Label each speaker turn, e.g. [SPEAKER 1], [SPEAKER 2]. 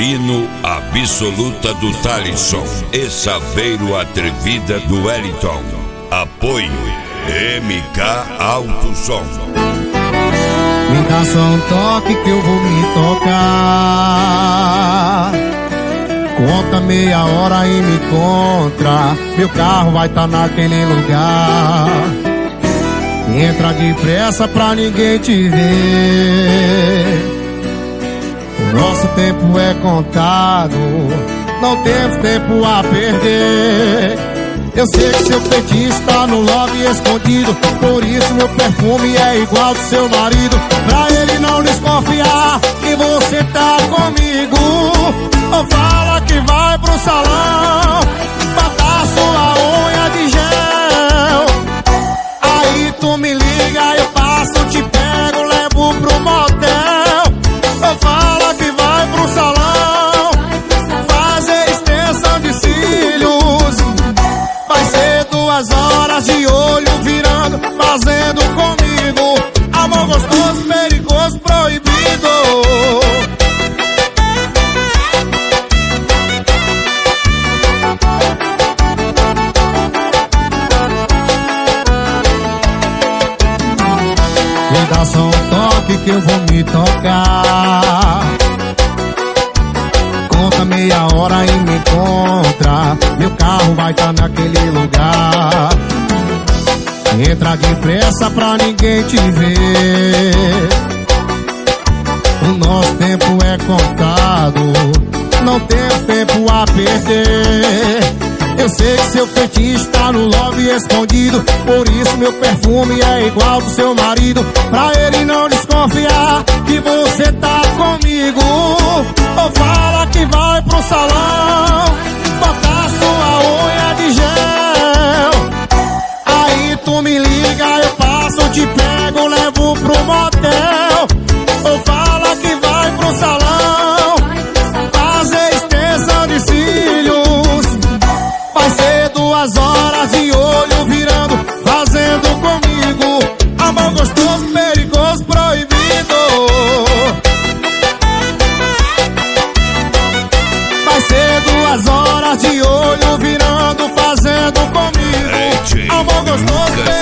[SPEAKER 1] Vitorino Absoluta do Thalisson e Saveiro Atrevida do Wellington. Apoio MK Alto Som.
[SPEAKER 2] Me dá só um toque que eu vou me tocar. Conta meia hora e me encontra. Meu carro vai tá naquele lugar. Entra depressa pra ninguém te ver. O nosso tempo é contado, não temos tempo a perder. Eu sei que seu feitiço tá no lobby escondido, por isso meu perfume é igual do seu marido. Pra ele não desconfiar que você tá comigo, ou fala que vai pro salão botar sua unha de gel. Aí tu me liga, eu passo, te pego, levo pro motel. Ou fala que vai pro salão fazer extensão de cílios. Vai ser 2 horas de olho virando, fazendo comigo amor gostoso, perigoso, proibido. Me dá só um toque que eu vou me tocar. Conta meia hora e me encontra. Meu carro vai tá naquele lugar. Entra depressa pra ninguém te ver. O nosso tempo é contado, não temos tempo a perder. Eu sei que seu feitiço tá no lobby escondido, por isso meu perfume é igual do seu marido. Pra ele não desconfiar que você tá comigo, ou fala que vai pro salão botar sua unha de gel. Aí tu me liga, eu passo, te pego, levo pro motel. Ou fala que vai pro salão fazer extensão de cílios. Vai ser 2 horas de olho virando, fazendo comigo amor gostoso, perigoso, proibido. Vai ser 2 horas de olho virando, fazendo comigo amor gostoso, perigoso.